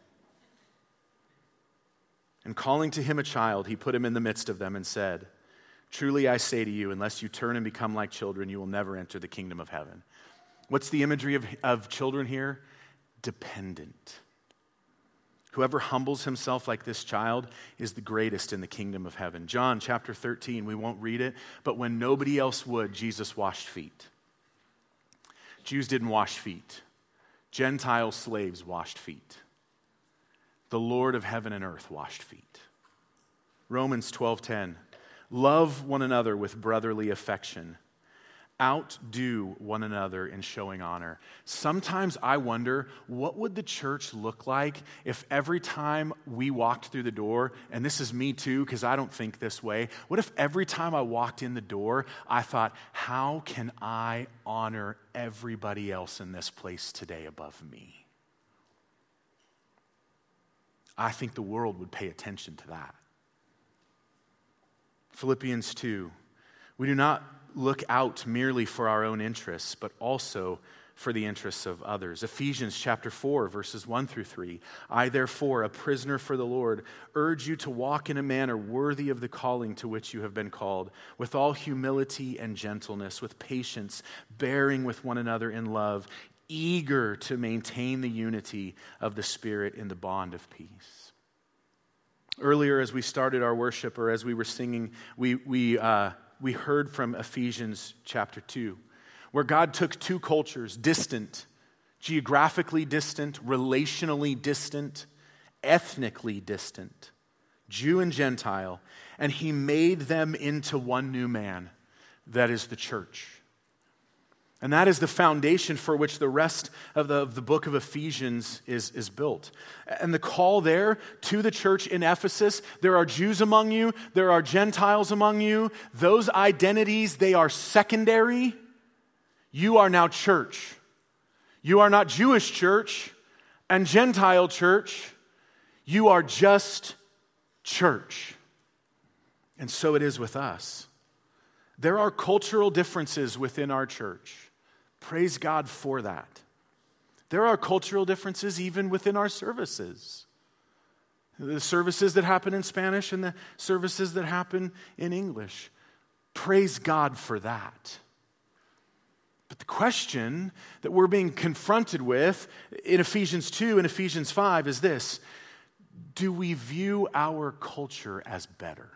[SPEAKER 3] And calling to him a child, he put him in the midst of them and said, "Truly I say to you, unless you turn and become like children, you will never enter the kingdom of heaven." What's the imagery of, of children here? Dependent. Whoever humbles himself like this child is the greatest in the kingdom of heaven. John chapter thirteen, we won't read it, but when nobody else would, Jesus washed feet. Jews didn't wash feet. Gentile slaves washed feet. The Lord of heaven and earth washed feet. Romans twelve ten, love one another with brotherly affection. Outdo one another in showing honor. Sometimes I wonder, what would the church look like if every time we walked through the door, and this is me too, because I don't think this way, what if every time I walked in the door, I thought, how can I honor everybody else in this place today above me? I think the world would pay attention to that. Philippians two, we do not look out merely for our own interests, but also for the interests of others. Ephesians chapter four, verses one through three. I, therefore, a prisoner for the Lord, urge you to walk in a manner worthy of the calling to which you have been called, with all humility and gentleness, with patience, bearing with one another in love, eager to maintain the unity of the Spirit in the bond of peace. Earlier, as we started our worship, or as we were singing, we we uh, we heard from Ephesians chapter two, where God took two cultures, distant, geographically distant, relationally distant, ethnically distant, Jew and Gentile, and he made them into one new man, that is the church. And that is the foundation for which the rest of the, of the book of Ephesians is, is built. And the call there to the church in Ephesus, there are Jews among you, there are Gentiles among you. Those identities, they are secondary. You are now church. You are not Jewish church and Gentile church. You are just church. And so it is with us. There are cultural differences within our church. Praise God for that. There are cultural differences even within our services. The services that happen in Spanish and the services that happen in English. Praise God for that. But the question that we're being confronted with in Ephesians two and Ephesians five is this: do we view our culture as better?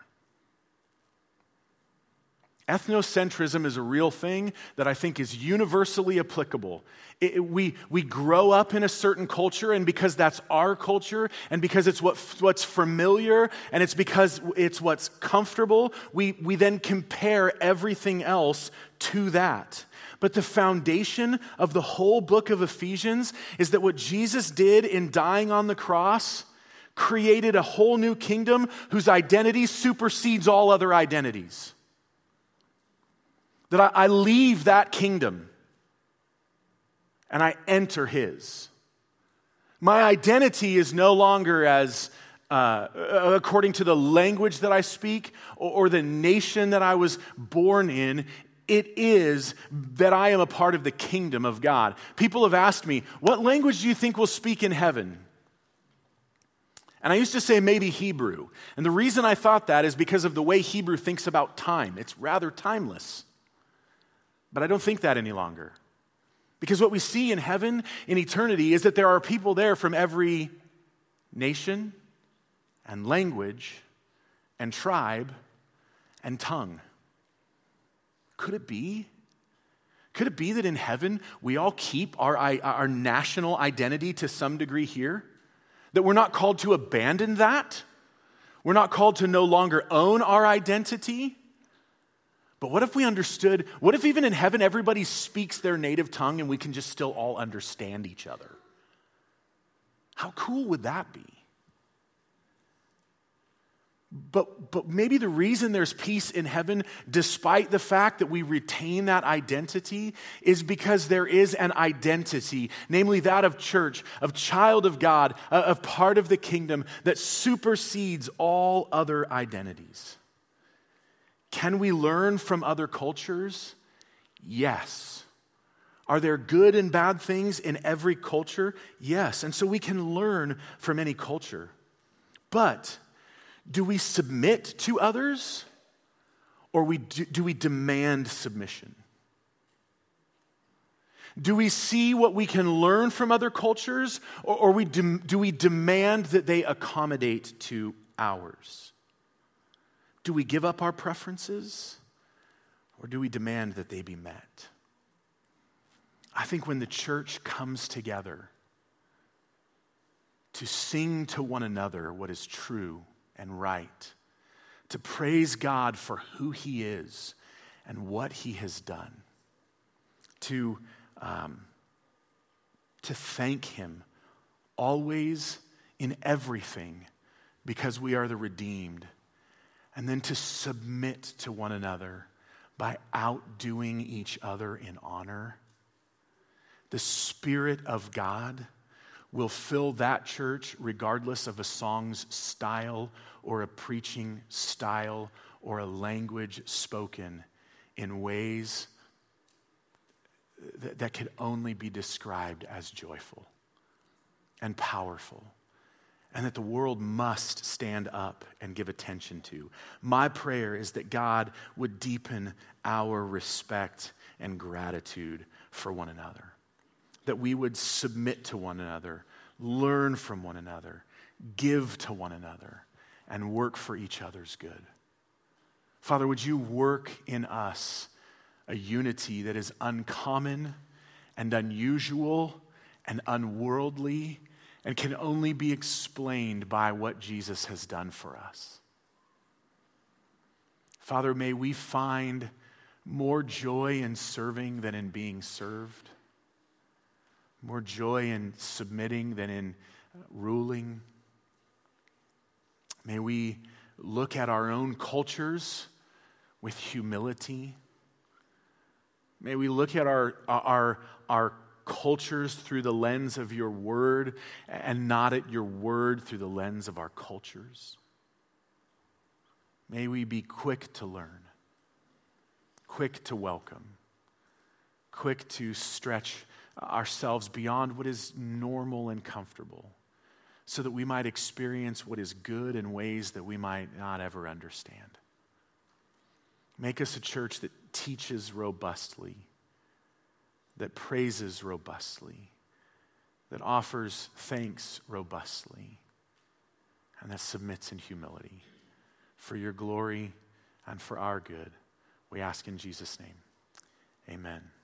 [SPEAKER 3] Ethnocentrism is a real thing that I think is universally applicable. It, we, we grow up in a certain culture, and because that's our culture, and because it's what, what's familiar, and it's because it's what's comfortable, we, we then compare everything else to that. But the foundation of the whole book of Ephesians is that what Jesus did in dying on the cross created a whole new kingdom whose identity supersedes all other identities. That I, I leave that kingdom and I enter his. My identity is no longer as uh, according to the language that I speak or, or the nation that I was born in. It is that I am a part of the kingdom of God. People have asked me, what language do you think we'll speak in heaven? And I used to say maybe Hebrew. And the reason I thought that is because of the way Hebrew thinks about time. It's rather timeless. But I don't think that any longer. Because what we see in heaven, in eternity, is that there are people there from every nation and language and tribe and tongue. Could it be? Could it be that in heaven we all keep our, our national identity to some degree here? That we're not called to abandon that? We're not called to no longer own our identity? But what if we understood, what if even in heaven everybody speaks their native tongue and we can just still all understand each other? How cool would that be? But, but maybe the reason there's peace in heaven, despite the fact that we retain that identity, is because there is an identity, namely that of church, of child of God, of part of the kingdom that supersedes all other identities. Can we learn from other cultures? Yes. Are there good and bad things in every culture? Yes. And so we can learn from any culture. But do we submit to others, or we do, do we demand submission? Do we see what we can learn from other cultures, or, or we de- do we demand that they accommodate to ours? Do we give up our preferences, or do we demand that they be met? I think when the church comes together to sing to one another what is true and right, to praise God for who He is and what He has done, to, um, to thank Him always in everything because we are the redeemed, and then to submit to one another by outdoing each other in honor. The Spirit of God will fill that church regardless of a song's style or a preaching style or a language spoken in ways that, that could only be described as joyful and powerful, and that the world must stand up and give attention to. My prayer is that God would deepen our respect and gratitude for one another, that we would submit to one another, learn from one another, give to one another, and work for each other's good. Father, would you work in us a unity that is uncommon and unusual and unworldly and can only be explained by what Jesus has done for us. Father, may we find more joy in serving than in being served, more joy in submitting than in ruling. May we look at our own cultures with humility. May we look at our, our, our cultures through the lens of your word and not at your word through the lens of our cultures. May we be quick to learn, quick to welcome, quick to stretch ourselves beyond what is normal and comfortable, so that we might experience what is good in ways that we might not ever understand. Make us a church that teaches robustly, that praises robustly, that offers thanks robustly, and that submits in humility. For your glory and for our good, we ask in Jesus' name. Amen.